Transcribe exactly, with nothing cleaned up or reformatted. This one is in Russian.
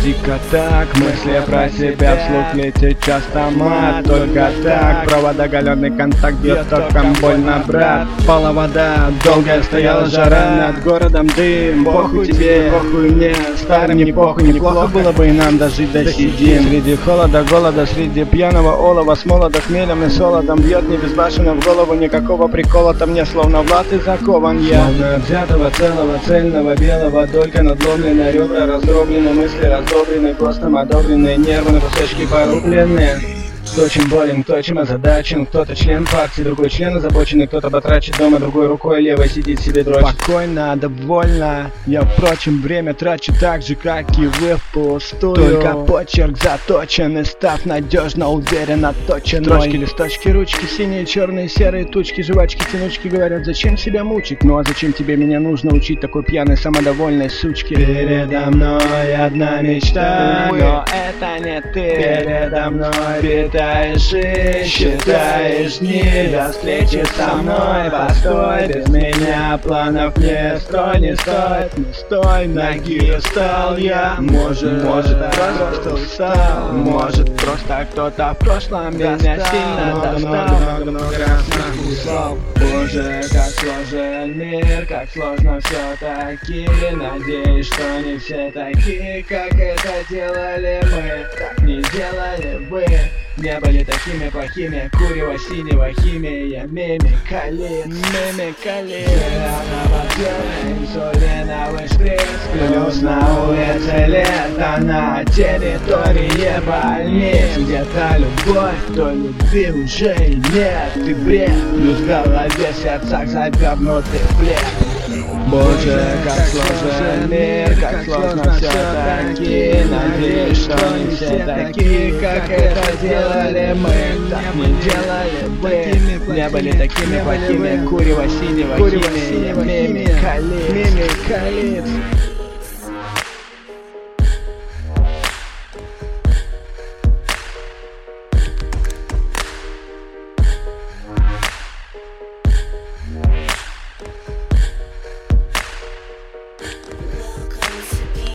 дико так, мысли про себя вслух летит часто мат. Только так, провод оголенный, контакт бьет током больно, брат. Пала вода, долгая стояла жара, над городом дым. Похуй тебе, похуй мне, старым не похуй. Неплохо было бы и нам дожить до сидим. Среди холода, голода, среди пьяного олова, с молода, хмелем и солодом бьет небезбашенно в голову. Никакого прикола там мне, словно в латы закован я. Словно взятого целого, цельного, белого, только надломленные ребра раздроблены, мысли раздобрены, костом одобренные, нервы на кусочки порубленные. Кто чем болен, кто чем озадачен, кто-то член партии, другой член озабоченный, кто-то батрачит дома, другой рукой левой сидит себе дрочит. Спокойно, довольно, я, впрочем, время трачу так же, как и вы, впустую. Только почерк заточен и став надежно, уверенно точен. Строчки, листочки, ручки, синие, черные, серые тучки, жвачки, тянучки говорят, зачем себя мучить? Ну а зачем тебе меня нужно учить такой пьяной, самодовольной сучки? Передо мной одна мечта, но это не ты. Передо мной питаешь и считаешь дни до встречи со мной. Постой, без меня планов не строй, не стоит, не стой, ноги устал я. Может, может просто устал, может просто кто-то в прошлом меня сильно достал. Много-много раз нахуй. Боже, как сложен мир, как сложно все-таки. Надеюсь, что не все такие, как это делали мы. Так не делали вы. Не были такими плохими, курево синего химия, мимикали, мимикали. Инсулиновый шприц, плюс на улице лето, на территории больниц. Где-то любовь, то любви уже и нет. Ты бред, плюс в голове сердцах завернутый в плед. Боже, как сложен мир, как сложно все-таки. Надеюсь, что не все такие, как это делали мы. Так не делали вы. Не были такими плохими, курево синего химия, мимикалит.